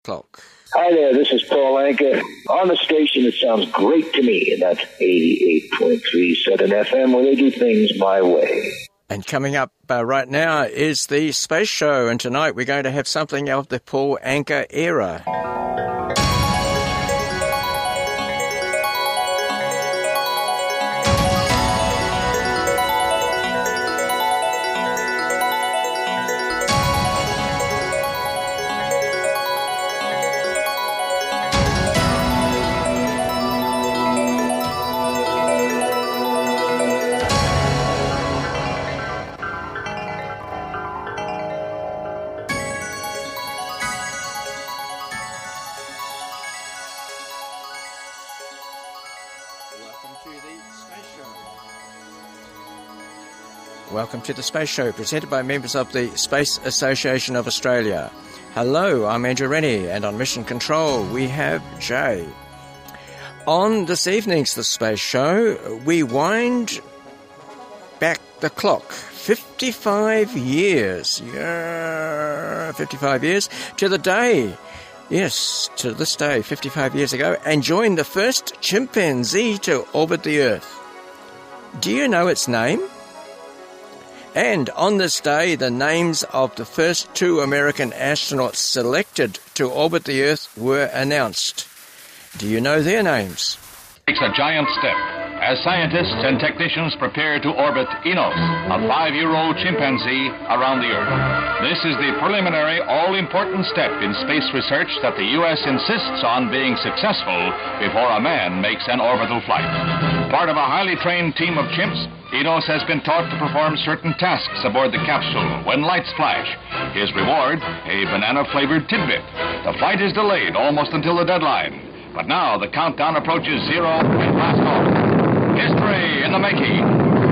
Clock. Hi there, this is Paul Anka. On the station, it sounds great to me, and that's 88.3 Southern FM, where they do things my way. And coming up right now is the Space Show, and tonight we're going to have something of the Paul Anka era. Welcome to the Space Show, presented by members of the Space Association of Australia. Hello, I'm Andrew Rennie, and on Mission Control we have Jay. On this evening's The Space Show, we wind back the clock 55 years. Yeah, 55 years to the day. Yes, to this day, 55 years ago, and join the first chimpanzee to orbit the Earth. Do you know its name? And on this day, the names of the first 2 American astronauts selected to orbit the Earth were announced. Do you know their names? Takes a giant step as scientists and technicians prepare to orbit Enos, a 5-year-old chimpanzee, around the Earth. This is the preliminary, all-important step in space research that the U.S. insists on being successful before a man makes an orbital flight. Part of a highly trained team of chimps, Enos has been taught to perform certain tasks aboard the capsule when lights flash. His reward, a banana-flavored tidbit. The flight is delayed almost until the deadline. But now the countdown approaches 0 and blast off. History in the making.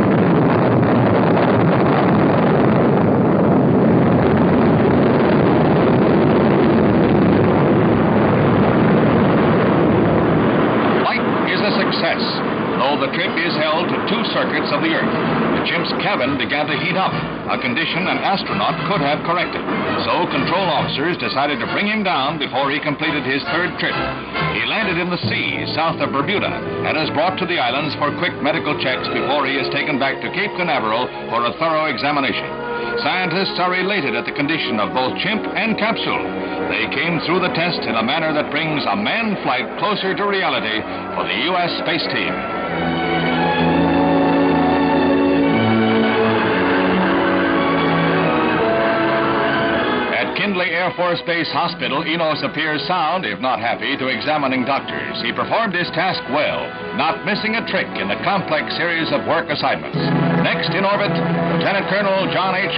Flight is a success, though the trip is held to 2 circuits of the Earth. The chimp's cabin began to heat up, a condition an astronaut could have corrected. So control officers decided to bring him down before he completed his 3rd trip. He landed in the sea south of Bermuda and is brought to the islands for quick medical checks before he is taken back to Cape Canaveral for a thorough examination. Scientists are elated at the condition of both chimp and capsule. They came through the test in a manner that brings a manned flight closer to reality for the U.S. space team. Kindley Air Force Base Hospital, Enos appears sound, if not happy, to examining doctors. He performed his task well, not missing a trick in the complex series of work assignments. Next in orbit, Lieutenant Colonel John H.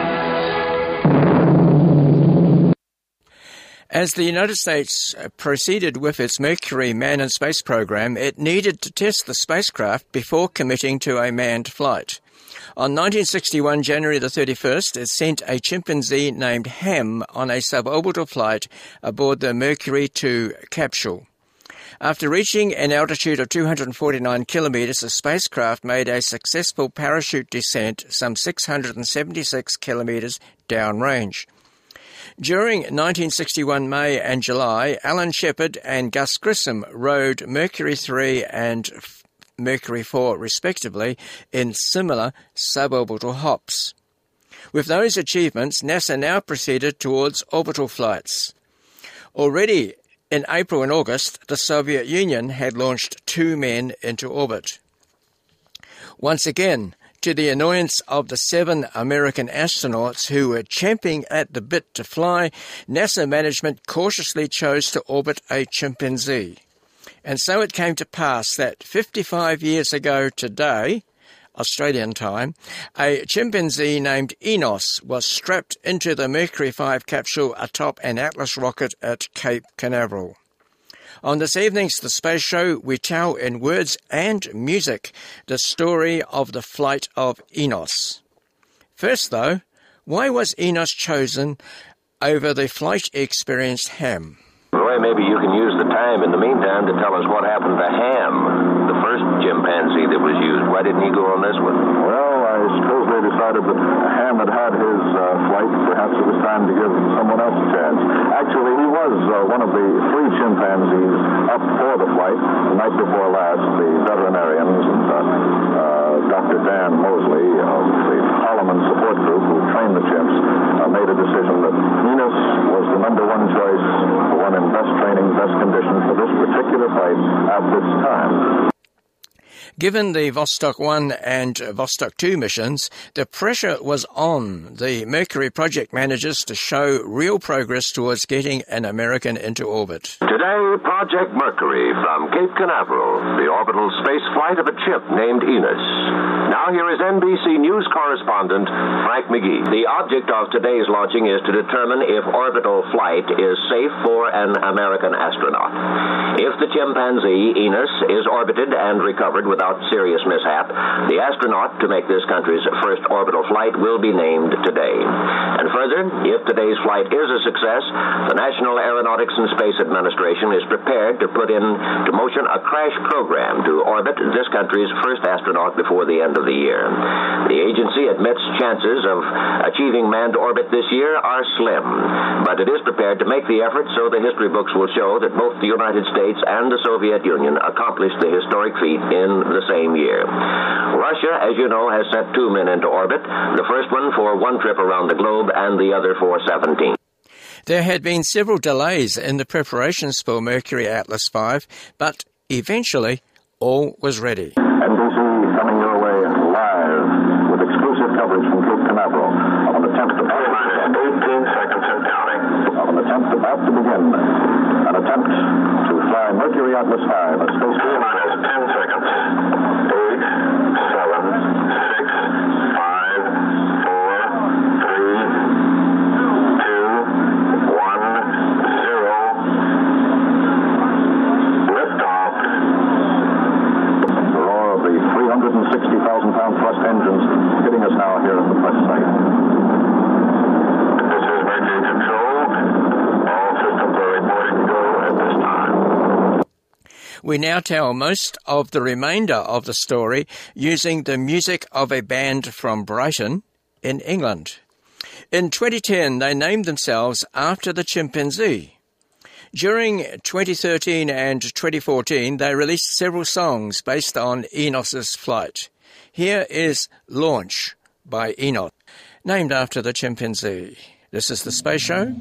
Glenn. As the United States proceeded with its Mercury man in space program, it needed to test the spacecraft before committing to a manned flight. On 1961, January the 31st, it sent a chimpanzee named Ham on a suborbital flight aboard the Mercury 2 capsule. After reaching an altitude of 249 kilometers, the spacecraft made a successful parachute descent some 676 kilometers downrange. During 1961 May and July, Alan Shepard and Gus Grissom rode Mercury 3 and Mercury 4, respectively, in similar suborbital hops. With those achievements, NASA now proceeded towards orbital flights. Already in April and August, the Soviet Union had launched 2 men into orbit. Once again, to the annoyance of the 7 American astronauts who were champing at the bit to fly, NASA management cautiously chose to orbit a chimpanzee. And so it came to pass that 55 years ago today, Australian time, a chimpanzee named Enos was strapped into the Mercury 5 capsule atop an Atlas rocket at Cape Canaveral. On this evening's The Space Show, we tell in words and music the story of the flight of Enos. First, though, why was Enos chosen over the flight-experienced Ham? Well, maybe you can use the time in the meantime to tell us what happened to Ham, the first chimpanzee that was used. Why didn't he go on this one? Well, I Crosley decided that Ham had his flight. Perhaps it was time to give someone else a chance. Actually, he was one of the 3 chimpanzees up for the flight. The night before last, the veterinarians and Dr. Dan Mosley of the Holloman support group who trained the chimps made a decision that Enos was the number 1 choice, the one in best training, best condition for this particular fight at this time. Given the Vostok 1 and Vostok 2 missions, the pressure was on the Mercury project managers to show real progress towards getting an American into orbit. Today, Project Mercury from Cape Canaveral, the orbital space flight of a chimp named Enos. Now here is NBC News correspondent Frank McGee. The object of today's launching is to determine if orbital flight is safe for an American astronaut. If the chimpanzee Enos is orbited and recovered without serious mishap, the astronaut to make this country's first orbital flight will be named today. And further, if today's flight is a success, the National Aeronautics and Space Administration is prepared to put into motion a crash program to orbit this country's first astronaut before the end of the year. The agency admits chances of achieving manned orbit this year are slim, but it is prepared to make the effort so the history books will show that both the United States and the Soviet Union accomplished the historic feat in the same year. Russia, as you know, has sent 2 men into orbit, the first one for 1 trip around the globe and the other for 17. There had been several delays in the preparations for Mercury Atlas V, but eventually all was ready. NBC coming your way live with exclusive coverage from Cape Canaveral of an attempt to 18 seconds and counting. Of an attempt about to begin. An attempt to fly Mercury Atlas V, a space minus 10 seconds. 8, 7, 6, 5, 4, 3, 2, 1, 0. Liftoff. The roar of the 360,000-pound thrust engines hitting us now here at the press site. This is Mercury Control. All systems are reporting go at this time. We now tell most of the remainder of the story using the music of a band from Brighton in England. In 2010, they named themselves after the chimpanzee. During 2013 and 2014, they released several songs based on Enos's flight. Here is Launch by Enos, named after the chimpanzee. This is The Space Show.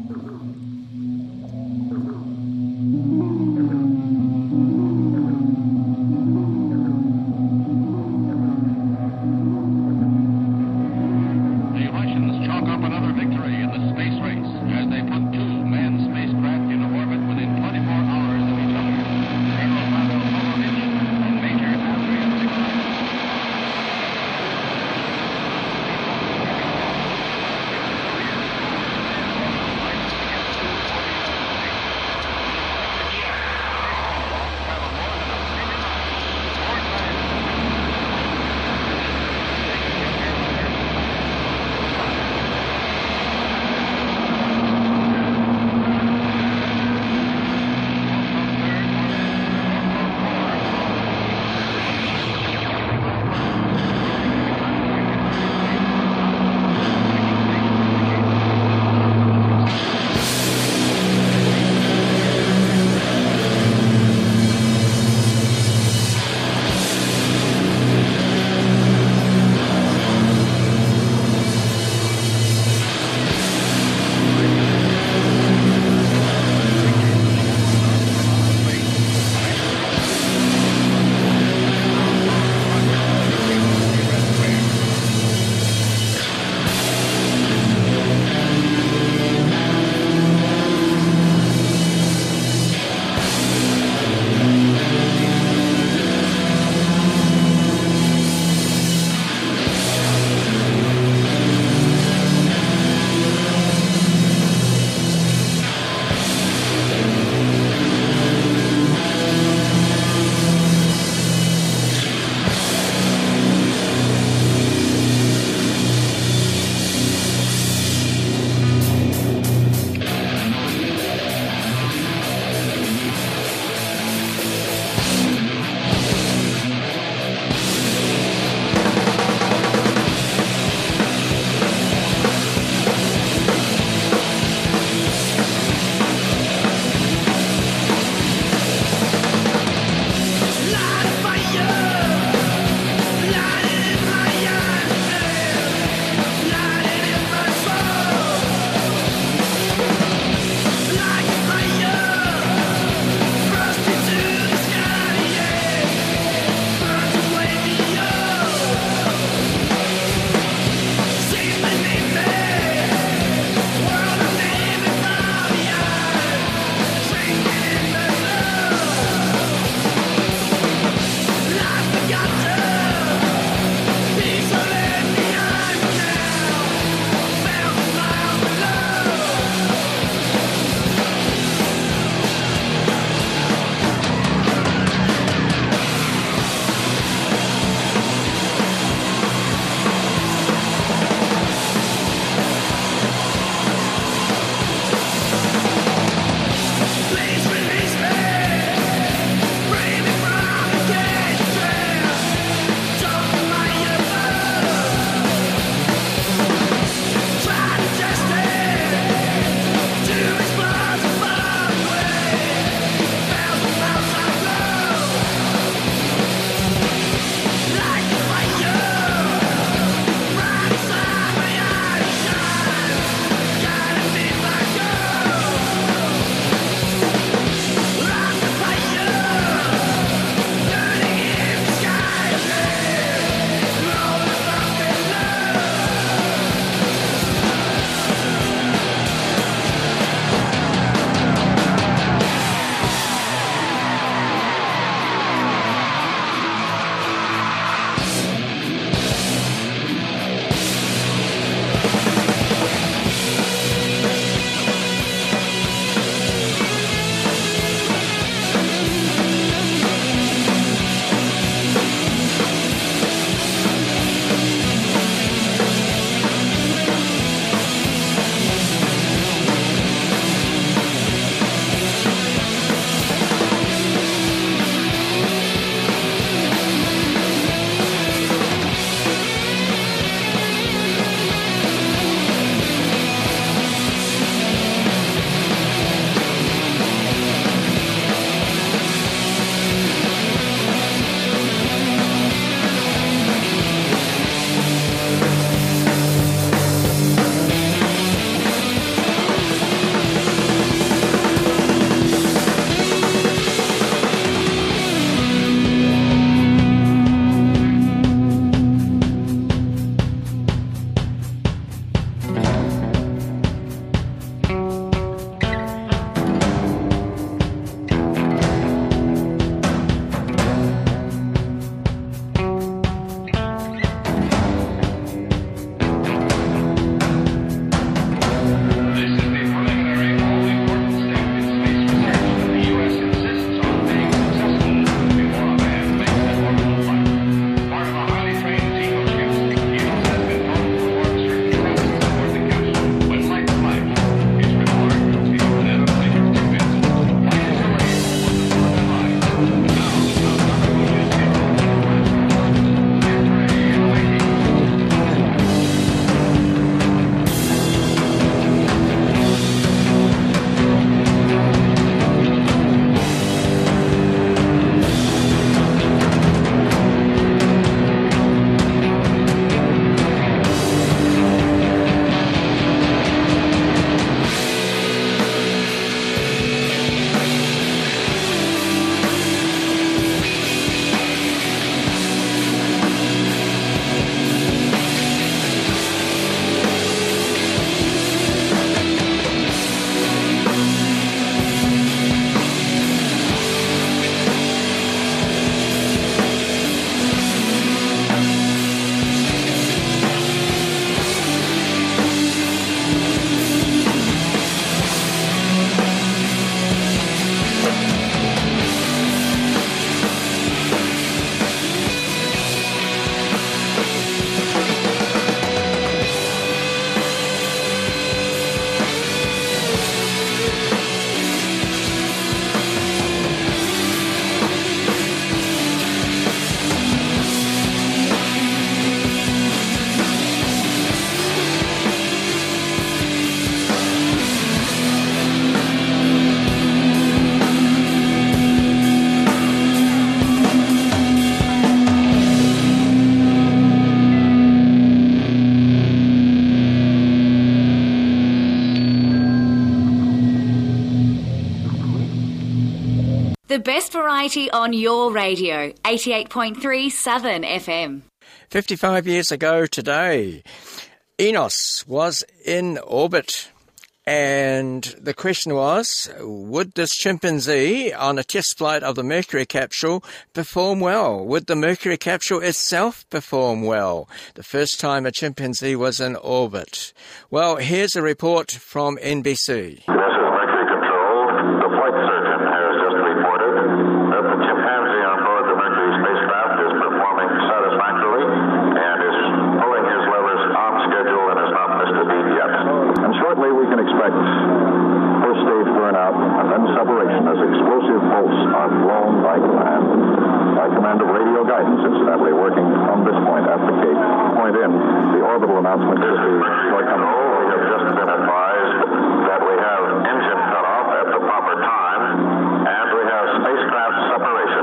The best variety on your radio, 88.3 Southern FM. 55 years ago today, Enos was in orbit. And the question was, would this chimpanzee on a test flight of the Mercury capsule perform well? Would the Mercury capsule itself perform well? The first time a chimpanzee was in orbit. Well, here's a report from NBC. This is Mercury Control. The flight surgeon has just reported that the chimpanzee on board the Mercury spacecraft is performing satisfactorily and is pulling his levers on schedule and has not missed a beat yet. And shortly we can expect first stage burnout and then separation as explosive bolts are blown by command of radio guidance, incidentally, working from this point at the Cape. Point in, the orbital announcement should be forthcoming. We have just been advised that we have engine cutoff at the proper time, and we have spacecraft separation.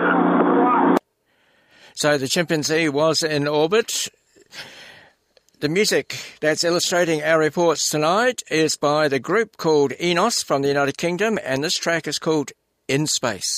So the chimpanzee was in orbit. The music that's illustrating our reports tonight is by the group called Enos from the United Kingdom, and this track is called In Space.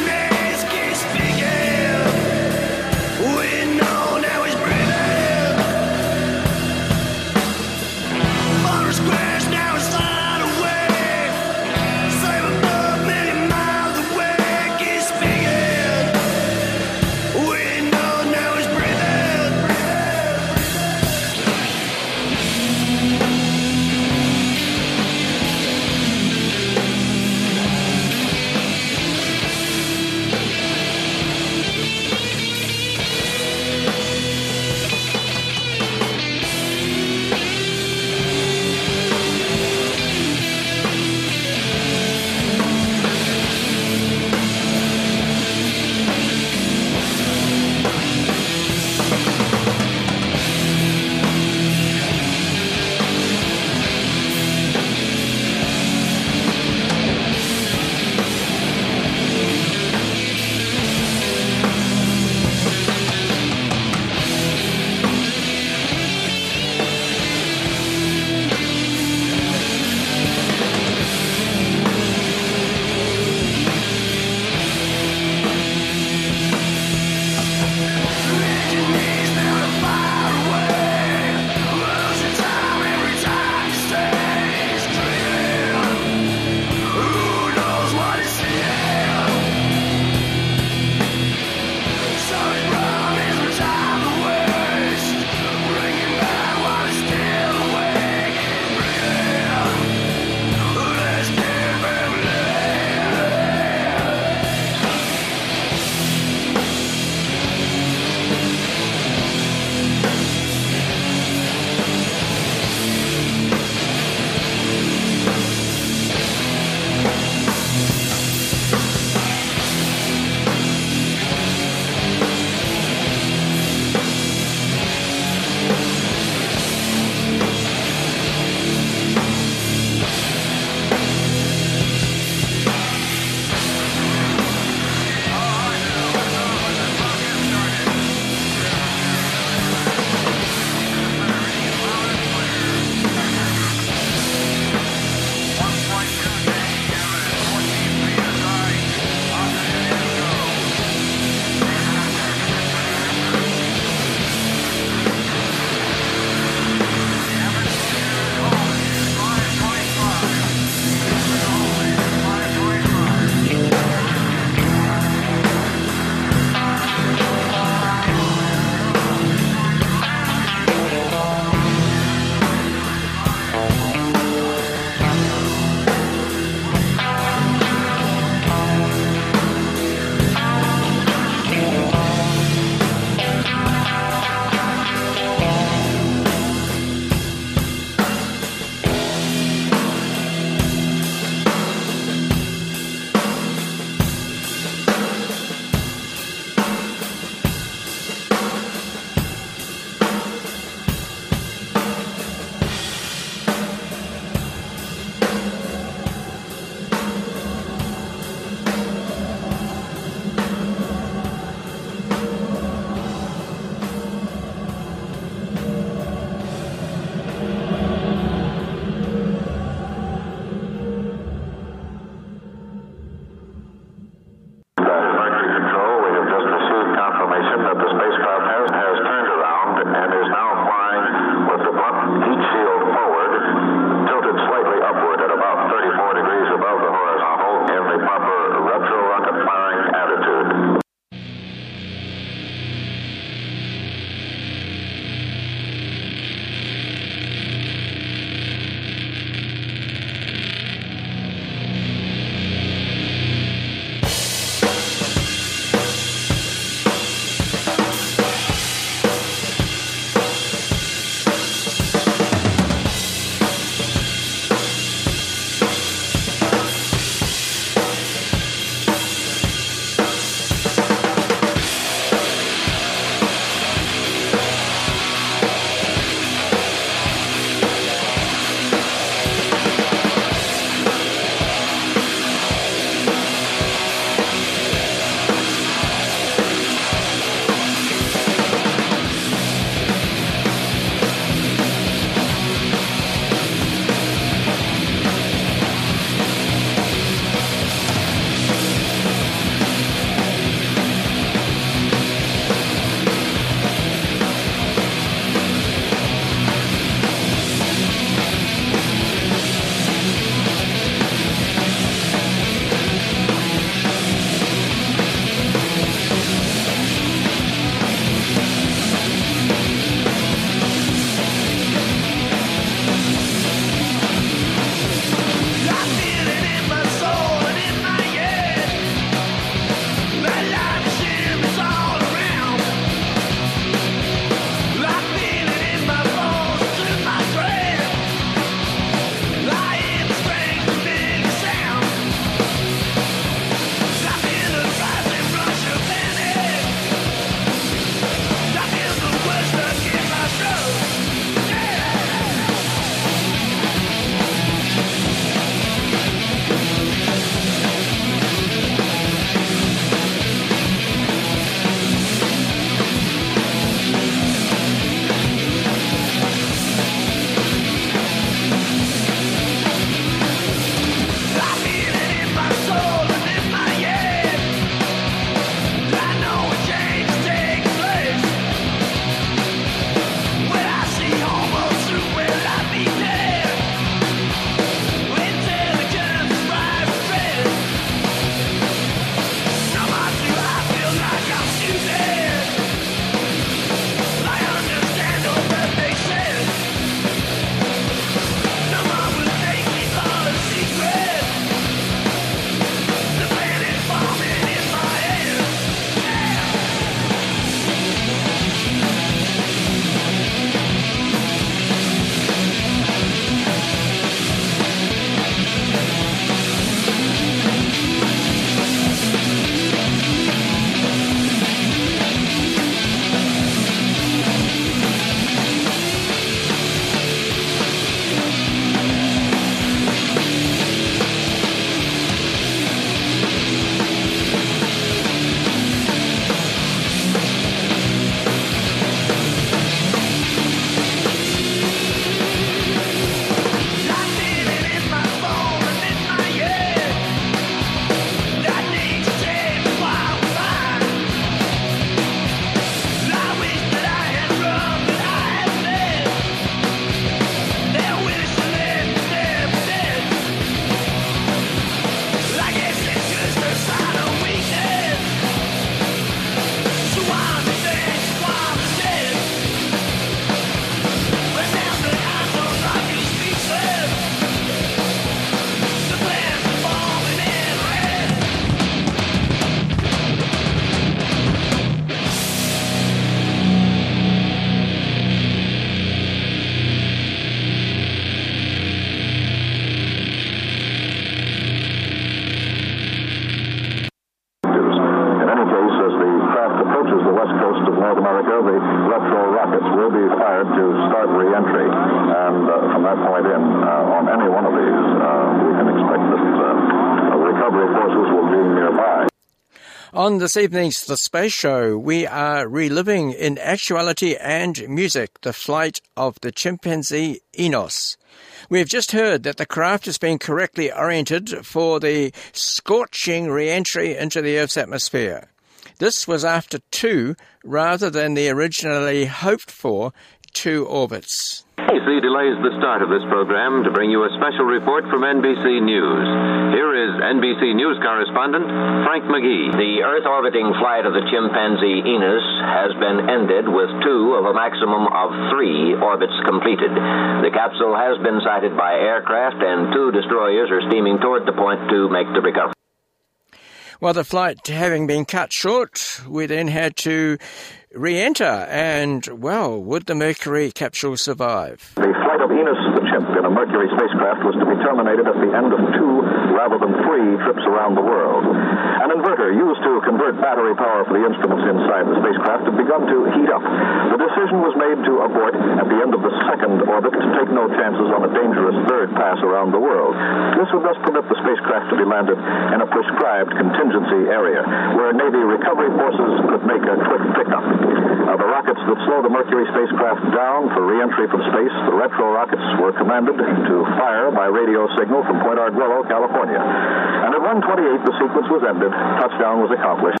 America, the retro rockets will be fired to start re-entry. And from that point in, on any one of these, we can expect that recovery forces will be nearby. On this evening's The Space Show, we are reliving in actuality and music the flight of the chimpanzee Enos. We've just heard that the craft has been correctly oriented for the scorching re-entry into the Earth's atmosphere. This was after 2 rather than the originally hoped for 2 orbits. NBC delays the start of this program to bring you a special report from NBC News. Here is NBC News correspondent Frank McGee. The Earth-orbiting flight of the chimpanzee Enos has been ended with 2 of a maximum of 3 orbits completed. The capsule has been sighted by aircraft, and 2 destroyers are steaming toward the point to make the recovery. Well, the flight having been cut short, we then had to re-enter, and, well, would the Mercury capsule survive? The flight of Enos the chimp in a Mercury spacecraft was to be terminated at the end of 2 rather than 3 trips around the world. An inverter used to convert battery power for the instruments inside the spacecraft had begun to heat up. The decision was made to abort at the end of the 2nd orbit to take no chances on a dangerous 3rd pass around the world. This would thus permit the spacecraft to be landed in a prescribed contingency area where Navy recovery forces could make a quick pickup. The rockets that slow the Mercury spacecraft down for re-entry from space, the retro rockets, were commanded to fire by radio signal from Point Arguello, California. And at 1:28, the sequence was ended. Touchdown was accomplished.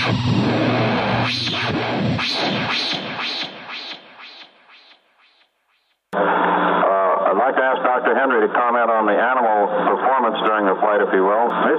I'd like to ask Dr. Henry to comment on the animal performance during the flight, if he will. This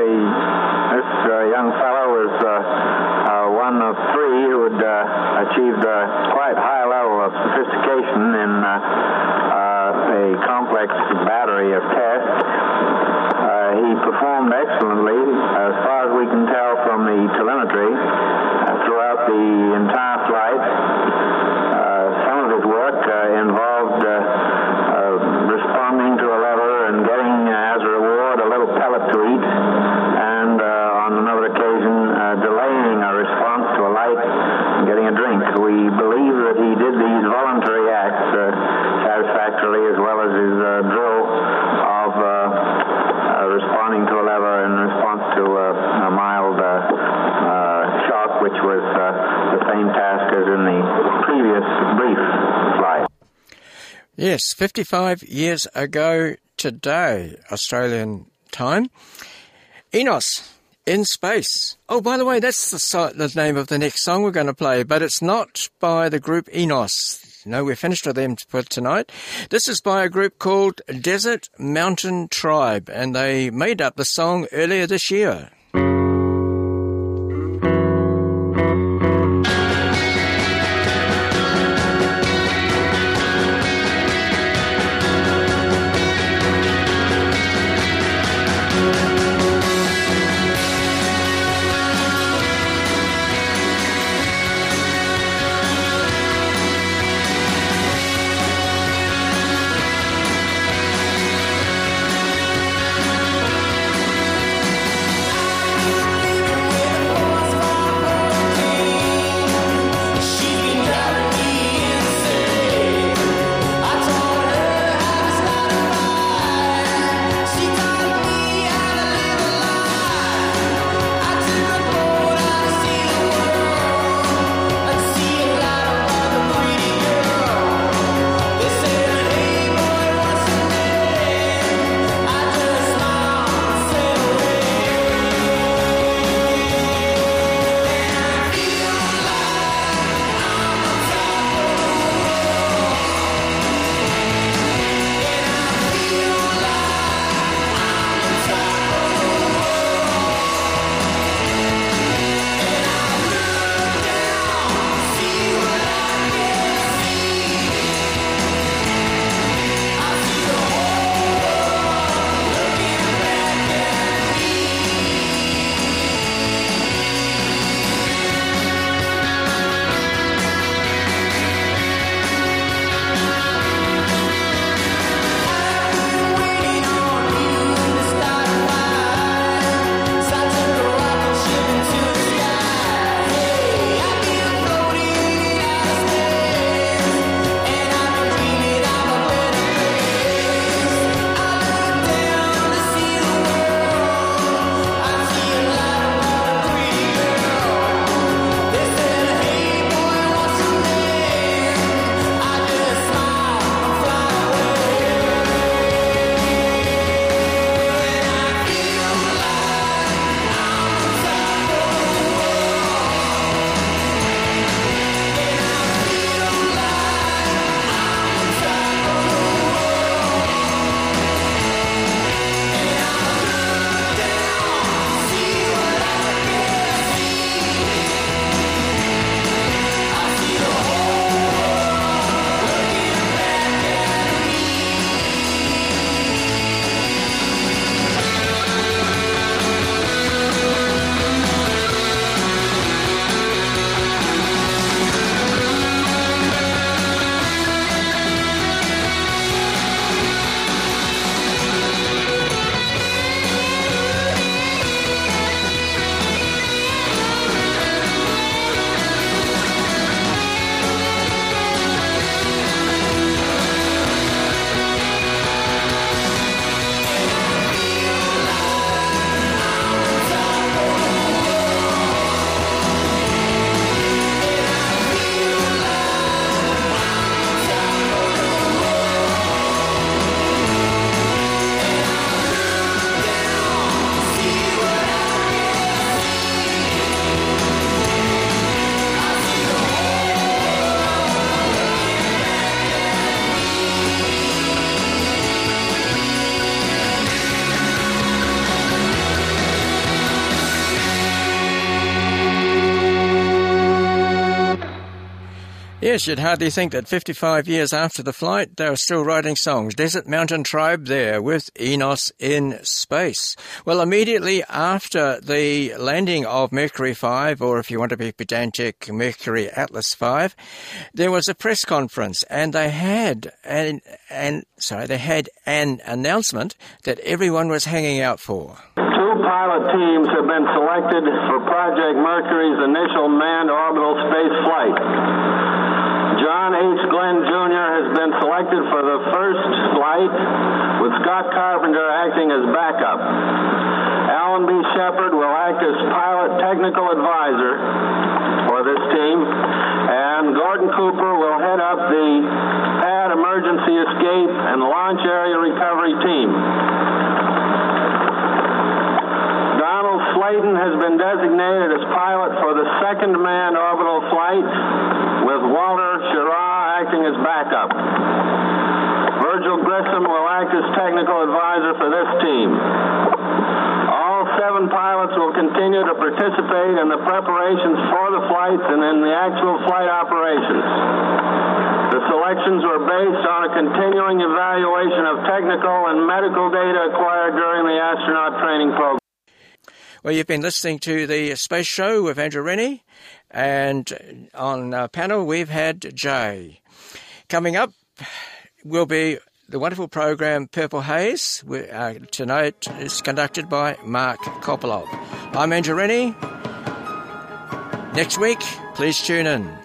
young fellow was one of three who had achieved a quite high level of sophistication in a complex battery of tests. He performed excellently, as far as we can tell from the telemetry, throughout the entire flight. Some of his work involved responding to a lever and getting, as a reward, a little pellet to eat, and on another occasion, delaying a response to a light and getting a drink. We believe that he did these voluntary acts satisfactorily, as well as his drill of responding to a lever in response to a mild shock, which was the same task as in the previous brief flight. Yes, 55 years ago today, Australian time. Enos, in space. Oh, by the way, that's the name of the next song we're going to play, but it's not by the group Enos. No, we're finished with them for tonight. This is by a group called Desert Mountain Tribe, and they made up the song earlier this year. I Yes, you'd hardly think that 55 years after the flight, they were still writing songs. Desert Mountain Tribe there with Enos in Space. Well, immediately after the landing of Mercury 5, or if you want to be pedantic, Mercury Atlas 5, there was a press conference, and they had an announcement that everyone was hanging out for. Two pilot teams have been selected for Project Mercury's initial manned orbital space flight. John H. Glenn Jr. has been selected for the first flight, with Scott Carpenter acting as backup. Alan B. Shepard will act as pilot technical advisor for this team, and Gordon Cooper will head up the pad emergency escape and launch area recovery team. Donald Slayton has been designated as pilot for the second manned orbital flight, with Walter Schirra acting as backup. Virgil Grissom will act as technical advisor for this team. All 7 pilots will continue to participate in the preparations for the flights and in the actual flight operations. The selections were based on a continuing evaluation of technical and medical data acquired during the astronaut training program. Well, you've been listening to the Space Show with Andrew Rennie, and on our panel we've had Jay. Coming up will be the wonderful program Purple Haze. Tonight is conducted by Mark Kopolov. I'm Andrew Rennie. Next week, please tune in.